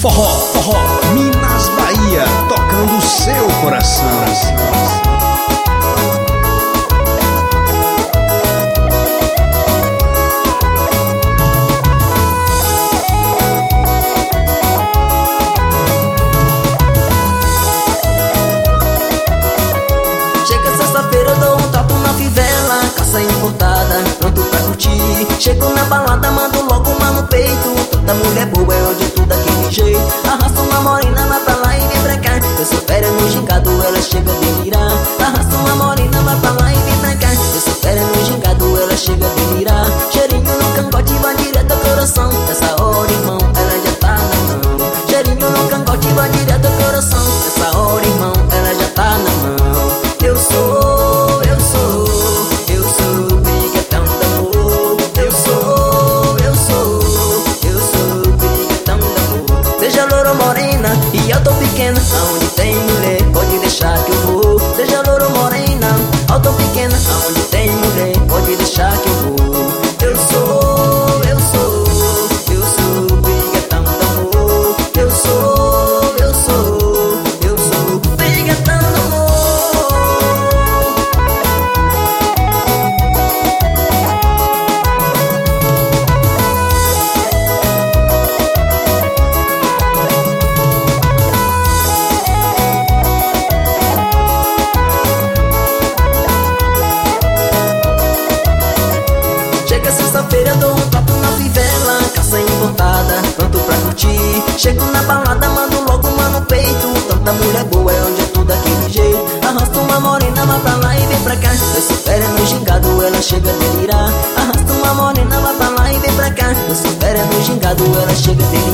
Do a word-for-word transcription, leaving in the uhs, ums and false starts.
Forró, forró, Minas, Bahia, tocando o seu coração. Chega sexta-feira, eu dou um topo na fivela, caça importada, pronto pra curtir. Chego na balada, mando logo uma no peito. Toda mulher boa é onde tudo daquele jeito. Arrasto uma morena, vai pra lá e vem pra cá. Eu sou fera no gingado, ela chega a delirar. Arrasto uma morena, vai pra lá e vem pra cá. Eu sou fera no gingado, ela chega a delirar. Cheirinho no cangote, vai direto ao coração. Nessa hora, irmão, ela já tá na mão. Cheirinho no cangote, vai direto ao coração. Nessa hora, irmão, ela já tá na mão. Eu sou, eu sou, eu sou briguetão da amor. Eu sou, eu sou, eu sou briguetão da amor. Seja loura ou morena e eu tô pequena, aonde tem mulher pode deixar que eu vou. Seja loura ou morena, eu tô pequena, aonde tem mulher pode deixar que eu vou. Eu sou, eu sou, eu sou briguetão da amor. Eu sou, eu sou, eu sou briguetão da amor. Chega sexta-feira, eu dou um topo na fivela, caça importada, pronto pra curtir. Chego na balada, mando logo uma no peito. Tanta mulher boa é onde é tudo daquele jeito. Arrasto uma morena, vai pra lá e vem pra cá. Eu sou fera no gingado, ela chega a delirar. Arrasto uma morena, vai pra lá e vem pra cá. Eu sou fera no gingado, ela chega a delirar.